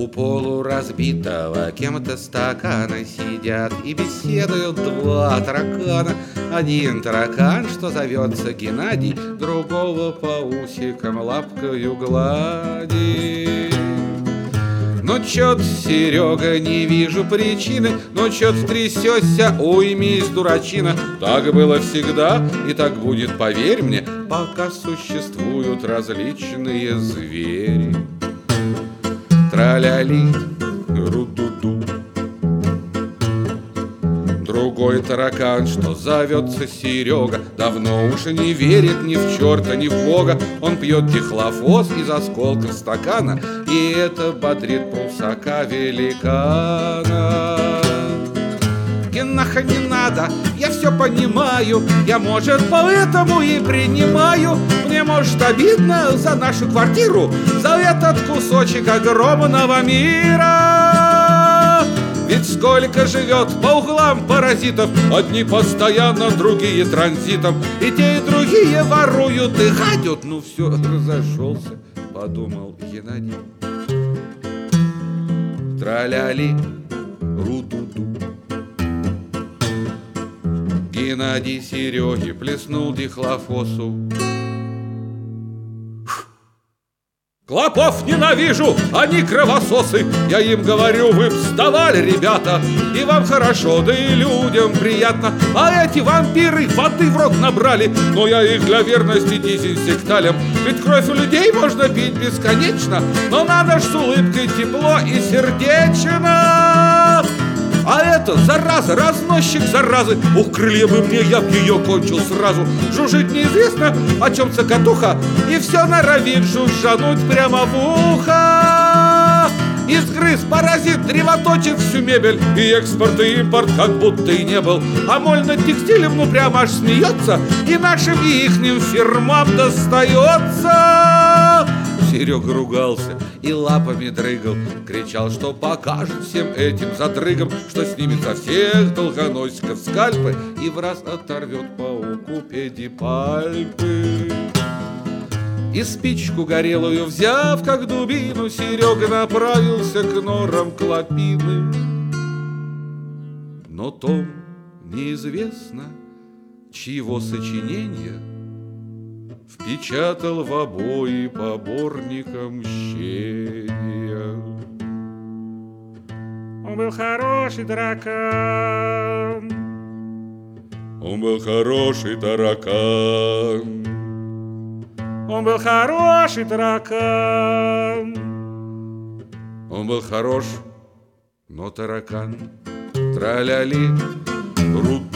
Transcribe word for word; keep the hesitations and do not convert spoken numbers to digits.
полуразбитого кем-то стакана сидят и беседуют два таракана. Один таракан, что зовется Геннадий, другого по усикам лапкою гладит. Ну чё-то, Серега, не вижу причины, ну чё-то трясёшься, уймись, дурачина. Так было всегда и так будет, поверь мне, пока существуют различные звери. Траляли, ру-ду-ду. Другой таракан, что зовется Серега, давно уж не верит ни в черта, ни в бога. Он пьет дихлофос из осколков стакана, и это бодрит прусака великана. Генаха, не надо, я все понимаю, я, может, поэтому и принимаю. Мне, может, обидно за нашу квартиру, за этот кусочек огромного мира. Ведь сколько живет по углам паразитов, одни постоянно, другие транзитом, и те, и другие воруют и гадят. Ну все, разошелся, подумал Геннадий. Траляли, ру-ду-ду. Геннадий Сереге плеснул дихлофосу. Клопов ненавижу, они кровососы. Я им говорю, вы вставали, ребята, и вам хорошо, да и людям приятно. А эти вампиры воды в рот набрали, но я их для верности дезинсекталям. Ведь кровь у людей можно пить бесконечно, но надо ж с улыбкой тепло и сердечно. А это, зараза, разносчик заразы. Ух, крылья бы мне, я б ее кончил сразу. Жужжит неизвестно, о чем цокотуха, и все норовит жужжануть прямо в ухо. Изгрыз паразит, древоточит всю мебель, и экспорт, и импорт как будто и не был. А моль над текстилем ну прямо аж смеется, и нашим и ихним фирмам достается. Серега ругался и лапами дрыгал, кричал, что покажет всем этим задрыгам, что снимет со всех долгоносиков скальпы и в раз оторвет пауку педипальпы. И спичку горелую взяв, как дубину, Серега направился к норам клопины. Но том неизвестно, чьего сочинения впечатал в обои поборника мщения. Он был хороший таракан. Он был хороший таракан. Он был хороший таракан. Он был хорош, но таракан. Траляли, рут.